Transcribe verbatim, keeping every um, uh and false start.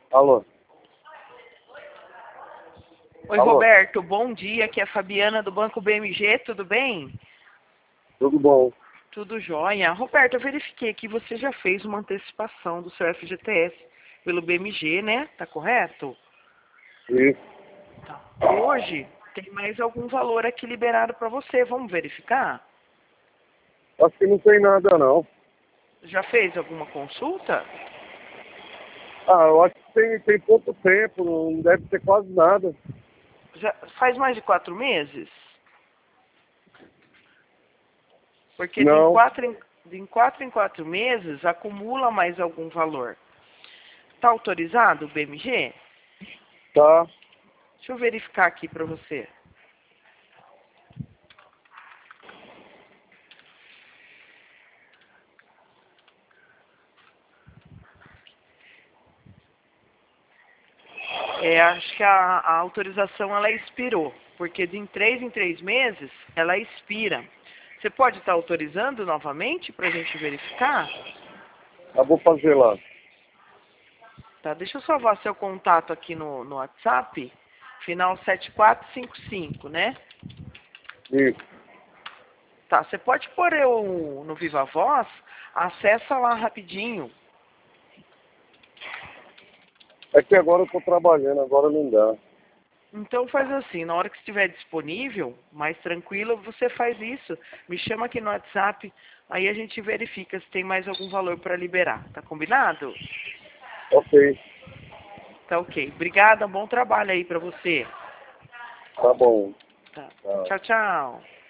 Alô? Oi, Alô? Roberto, bom dia. Aqui é a Fabiana do Banco B M G, tudo bem? Tudo bom? Tudo jóia. Roberto, eu verifiquei que você já fez uma antecipação do seu F G T S pelo B M G, né? Tá correto? Isso. Tá. Hoje tem mais algum valor aqui liberado para você. Vamos verificar? Acho que não tem nada, não. Já fez alguma consulta? Ah, eu acho que tem, tem pouco tempo, não deve ter quase nada. Já faz mais de quatro meses? Porque de em Não, quatro em, de em quatro em quatro meses acumula mais algum valor. Tá autorizado o B M G? tá. Deixa eu verificar aqui para você. É, acho que a, a autorização ela expirou, porque de em três em três meses ela expira. Você pode estar autorizando novamente para a gente verificar? Eu vou fazer lá. Tá, deixa eu salvar seu contato aqui no, no WhatsApp, final sete quatro cinco cinco, né? Isso. Tá, você pode pôr eu no Viva Voz, acessa lá rapidinho. É que agora eu tô trabalhando, agora não dá. Então faz assim, na hora que estiver disponível, mais tranquilo, você faz isso. Me chama aqui no WhatsApp, aí a gente verifica se tem mais algum valor para liberar. Tá combinado? Ok, Tá ok. Obrigada, bom trabalho aí para você. tá bom. Tá. Tá. Tchau, tchau.